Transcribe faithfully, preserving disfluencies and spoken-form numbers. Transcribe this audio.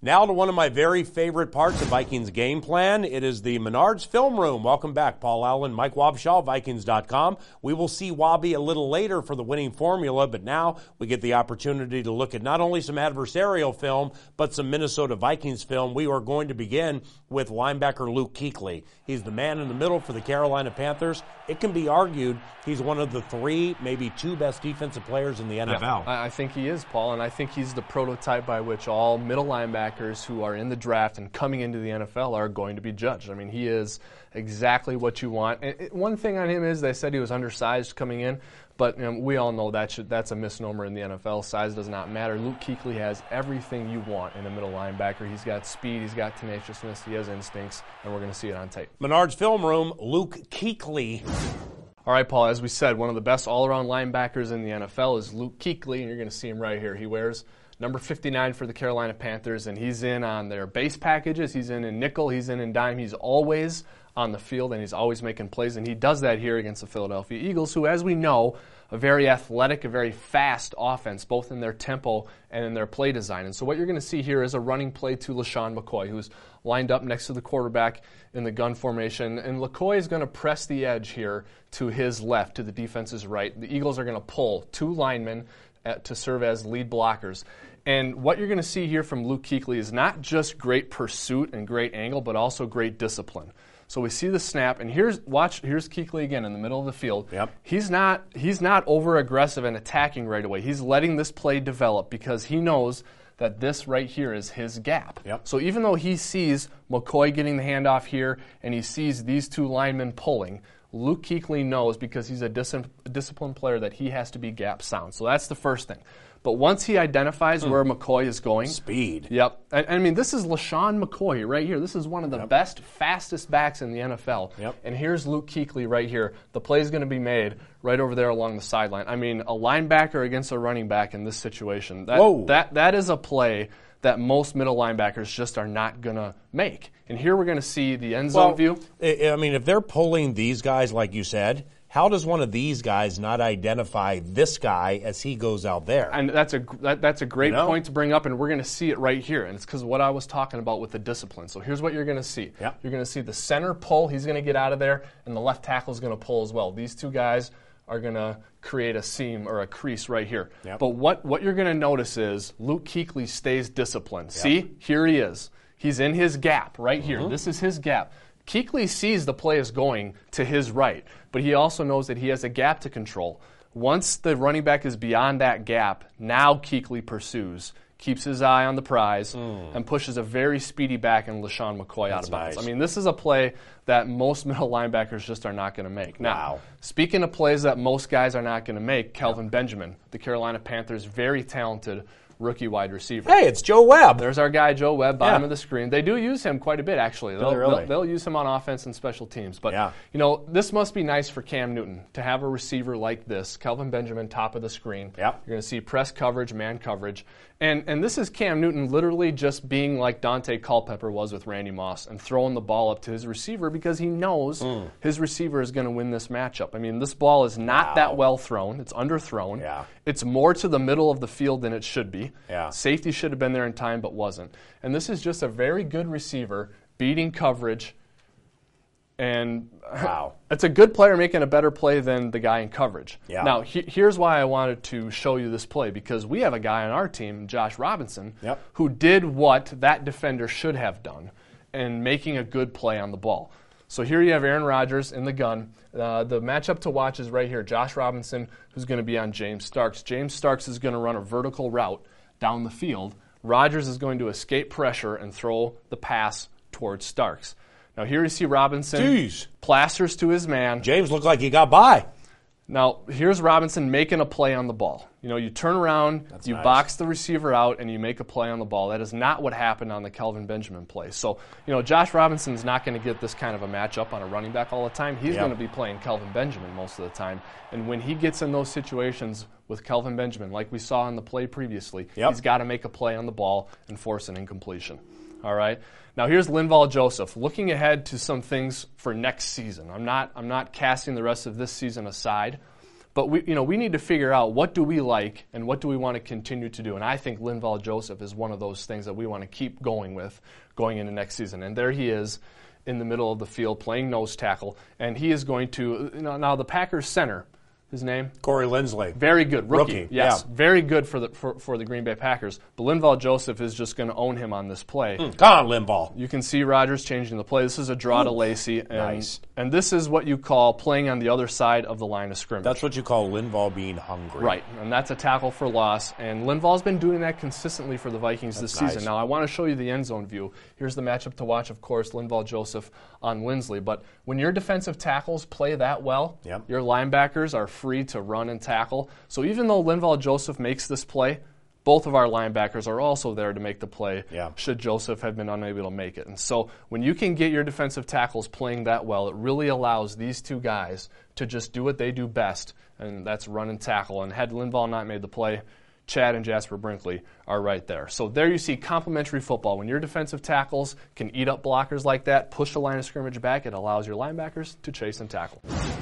Now to one of my very favorite parts of Vikings game plan. It is the Menards Film Room. Welcome back, Paul Allen, Mike Wobschall, Vikings dot com. We will see Wobby a little later for the winning formula, but now we get the opportunity to look at not only some adversarial film, but some Minnesota Vikings film. We are going to begin with linebacker Luke Kuechly. He's the man in the middle for the Carolina Panthers. It can be argued he's one of the three, maybe two best defensive players in the N F L. Yeah, I think he is, Paul, and I think he's the prototype by which all middle linebackers who are in the draft and coming into the N F L are going to be judged. I mean, he is exactly what you want. And it, one thing on him is they said he was undersized coming in, but you know, we all know that should, that's a misnomer in the N F L. Size does not matter. Luke Kuechly has everything you want in a middle linebacker. He's got speed, he's got tenaciousness, he has instincts, and we're going to see it on tape. Menards Film Room, Luke Kuechly. All right, Paul, as we said, one of the best all-around linebackers in the N F L is Luke Kuechly, and you're going to see him right here. He wears number fifty-nine for the Carolina Panthers, and he's in on their base packages. He's in in nickel. He's in in dime. He's always on the field, and he's always making plays, and he does that here against the Philadelphia Eagles, who, as we know, a very athletic, a very fast offense, both in their tempo and in their play design. And so what you're going to see here is a running play to LeSean McCoy, who's lined up next to the quarterback in the gun formation. And LeCoy is going to press the edge here to his left, to the defense's right. The Eagles are going to pull two linemen at, to serve as lead blockers. And what you're going to see here from Luke Kuechly is not just great pursuit and great angle, but also great discipline. So we see the snap, and here's watch. Here's Kuechly again in the middle of the field. Yep. He's not he's not over aggressive and attacking right away. He's letting this play develop because he knows that this right here is his gap. Yep. So even though he sees McCoy getting the handoff here and he sees these two linemen pulling, Luke Kuechly knows, because he's a dis- disciplined player, that he has to be gap sound. So that's the first thing. But once he identifies mm. where McCoy is going. Speed. Yep. I, I mean, this is LeSean McCoy right here. This is one of the yep. best, fastest backs in the N F L. Yep. And here's Luke Kuechly right here. The play is going to be made right over there along the sideline. I mean, a linebacker against a running back in this situation. That, Whoa. That, that is a play that most middle linebackers just are not going to make. And here we're going to see the end zone well, view. I mean, if they're pulling these guys, like you said, how does one of these guys not identify this guy as he goes out there? And that's a that, that's a great you know? point to bring up, and we're going to see it right here. And it's because of what I was talking about with the discipline. So here's what you're going to see. Yep. You're going to see the center pull. He's going to get out of there, and the left tackle is going to pull as well. These two guys are going to create a seam or a crease right here. Yep. But what, what you're going to notice is Luke Kuechly stays disciplined. Yep. See? Here he is. He's in his gap right here. Mm-hmm. This is his gap. Kuechly sees the play is going to his right, but he also knows that he has a gap to control. Once the running back is beyond that gap, now Kuechly pursues, keeps his eye on the prize, mm. and pushes a very speedy back in LeSean McCoy That's out of bounds. nice. I mean, this is a play that most middle linebackers just are not going to make. Now, wow. Speaking of plays that most guys are not going to make, Kelvin Benjamin, the Carolina Panthers' very talented rookie wide receiver. Hey, it's Joe Webb. There's our guy, Joe Webb, bottom yeah. of the screen. They do use him quite a bit, actually. They'll, really? they'll, they'll use him on offense and special teams. But, yeah. you know, this must be nice for Cam Newton to have a receiver like this, Kelvin Benjamin, top of the screen. Yep. You're going to see press coverage, man coverage. And and this is Cam Newton literally just being like Dante Culpepper was with Randy Moss and throwing the ball up to his receiver because he knows mm. his receiver is going to win this matchup. I mean, this ball is not wow. that well thrown. It's underthrown. Yeah. It's more to the middle of the field than it should be. Yeah. Safety should have been there in time but wasn't. And this is just a very good receiver beating coverage. And wow. it's a good player making a better play than the guy in coverage. Yeah. Now, he, here's why I wanted to show you this play, because we have a guy on our team, Josh Robinson, yep. who did what that defender should have done in making a good play on the ball. So here you have Aaron Rodgers in the gun. Uh, the matchup to watch is right here. Josh Robinson, who's going to be on James Starks. James Starks is going to run a vertical route down the field. Rodgers is going to escape pressure and throw the pass towards Starks. Now here you see Robinson Jeez. plasters to his man. James looked like he got by. Now here's Robinson making a play on the ball. You know, you turn around, That's you nice. box the receiver out, and you make a play on the ball. That is not what happened on the Kelvin Benjamin play. So, you know, Josh Robinson's not going to get this kind of a matchup on a running back all the time. He's yep. going to be playing Kelvin Benjamin most of the time. And when he gets in those situations with Kelvin Benjamin, like we saw in the play previously, yep. he's got to make a play on the ball and force an incompletion. All right. Now here's Linval Joseph looking ahead to some things for next season. I'm not I'm not casting the rest of this season aside, But we, you know, we need to figure out what do we like and what do we want to continue to do. And I think Linval Joseph is one of those things that we want to keep going with going into next season. And there he is in the middle of the field playing nose tackle. And he is going to, you know, now the Packers center, his name? Corey Linsley. Very good. Rookie. Rookie, Yes. yeah. Very good for the for, for the Green Bay Packers. But Linval Joseph is just going to own him on this play. Mm, come on, Linval. You can see Rodgers changing the play. This is a draw to Lacey. And, Nice. and this is what you call playing on the other side of the line of scrimmage. That's what you call Linval being hungry. Right, and that's a tackle for loss. And Linval's been doing that consistently for the Vikings this nice. season. Now, I want to show you the end zone view. Here's the matchup to watch, of course, Linval Joseph on Linsley. But when your defensive tackles play that well, Yep. your linebackers are free to run and tackle. So even though Linval Joseph makes this play, both of our linebackers are also there to make the play Yeah. should Joseph have been unable to make it. And so when you can get your defensive tackles playing that well, it really allows these two guys to just do what they do best, and that's run and tackle. And had Linval not made the play, Chad and Jasper Brinkley are right there. So there you see complementary football. When your defensive tackles can eat up blockers like that, push the line of scrimmage back, it allows your linebackers to chase and tackle.